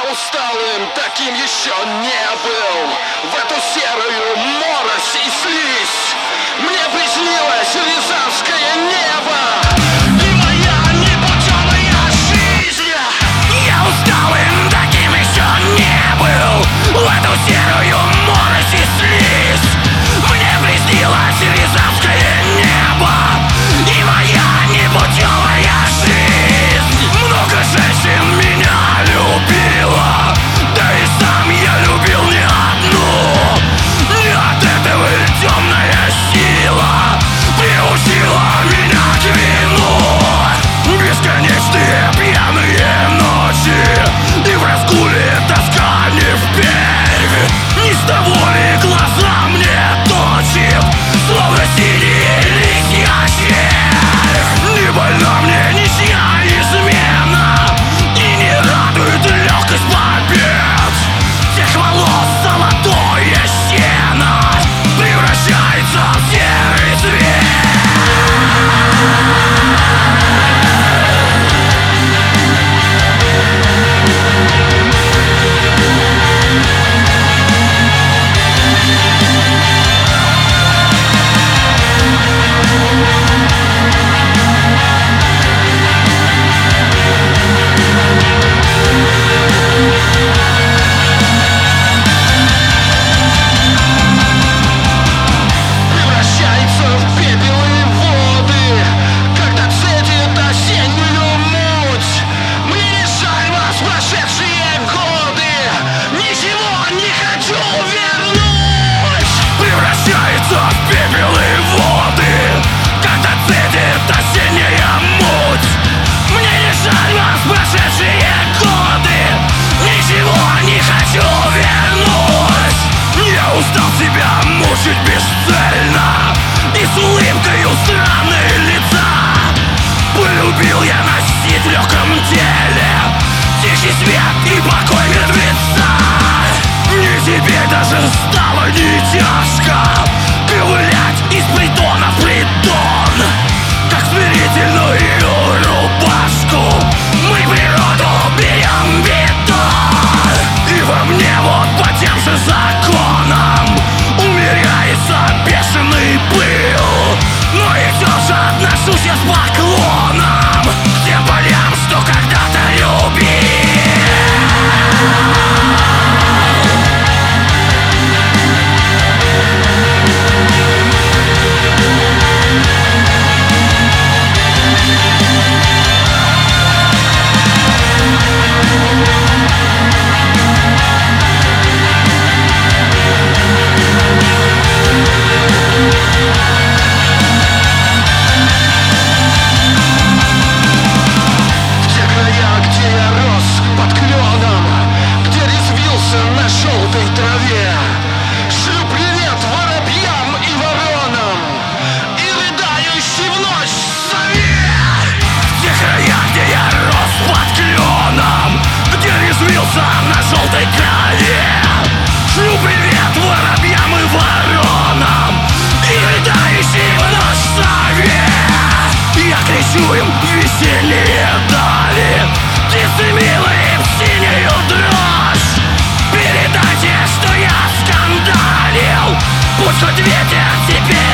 усталым таким еще не был. В эту серую морось и слизь мне приснилось рязанское небо и моя непутевая жизнь. Я усталым таким еще не был. В эту серую морось и слизь мне приснилось рязанское небо и моя непутевая жизнь. Много женщин меня любила, да и сам я любил не одну. Не от этого темная сила приучила меня к вину. Бесконечные пьяные ночи и в разгуле тоска не впервь. Ни с того ли глаза мне точит, словно синие листья червь. Не больна мне ничья измена и не радует легкость побед. Тех волос золотое сено превращается в серый цвет. Превращается в пепел и воды, когда цедит осеннюю муть. Мне не жаль вас, прошедшие годы, ничего не хочу вернуть. Превращается в пепел и воды, когда цедит осенняя муть. Мне не жаль вас, прошедшие годы, ничего не хочу вернуть. Я устал себя мучить бесцельно и с улыбкою странной лица. Полюбил я носить в легком теле тихий свет и покой мертвеца. Мне теперь даже стало не тяжко ковылять из притона в притон, как смирительную рубашку мы природу берем в бетон. И во мне вот по тем же законам умеряется бешеный пыл, но и все же отношусь я с поклоном к тем полям, что когда-то любил. В те края, где я рос под кленом, где резвился на желтой траве, шлю привет воробьям и воронам и рыдающий в ночь сове. В те края, где я рос под кленом, где резвился на желтой траве, шлю привет воробьям и воронам и рыдающей в ночь сове. Я кричу им в весенние дали, птицы милые в синюю дрожь. Передайте, что я скандалил, пусть хоть ветер теперь